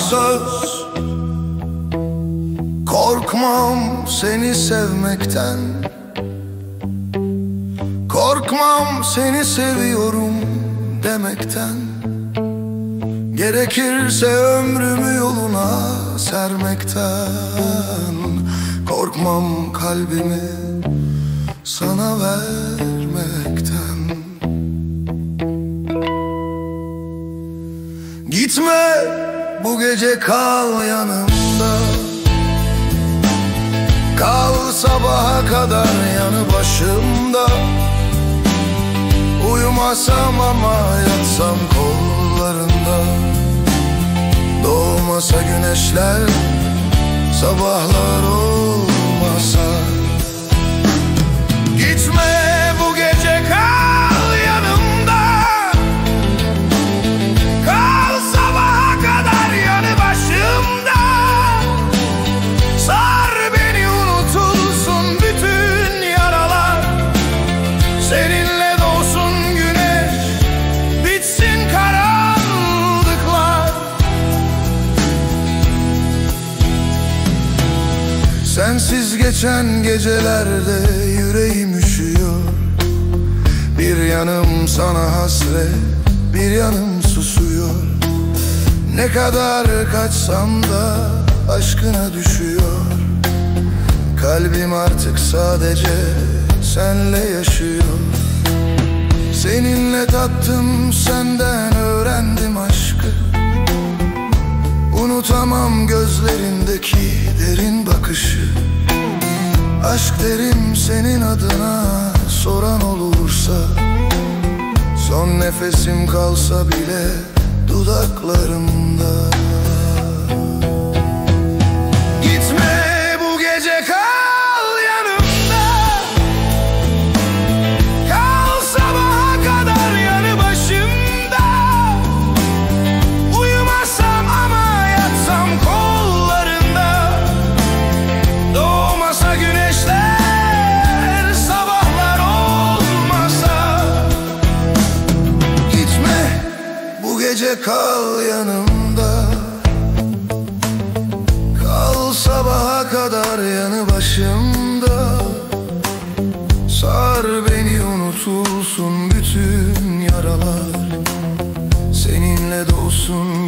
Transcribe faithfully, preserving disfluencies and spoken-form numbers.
söz, korkmam seni sevmekten. Korkmam seni seviyorum demekten. Gerekirse ömrümü yoluna sermekten. Korkmam kalbimi sana vermekten. Gitme bu gece, kal yanımda. Kal sabaha kadar yanı başımda. Uyumasam ama yatsam kollarında. Doğmasa güneşler, sabahlar olmasa. Gitme bu gece, kal yanımda. Kal sabaha kadar yanı başımda. Sar beni, unutulsun bütün yaralar. Seninle doğsun güneş, bitsin karanlıklar. Sensiz geçen gecelerde yüreğim üşüyor. Bir yanım sana hasret, bir yanım susuyor. Ne kadar kaçsam da aşkına düşüyor. Kalbim artık sadece senle yaşıyor. Seninle tattım, senden öğrendim aşkı. Unutamam gözlerindeki derin bakışı. Aşk derim senin adına, soran olursa. Son nefesim kalsa bile dudaklarımda. Gitme bu gece, kal yanımda. Kal sabaha kadar yanı başımda. Uyumasam ama yatsam kollarında. Doğmasa güneşler, sabahlar olmasa. Gitme bu gece, kal yanımda. Kal sabaha kadar yanı başımda. Sar beni, unutulsun bütün yaralar. Seninle doğsun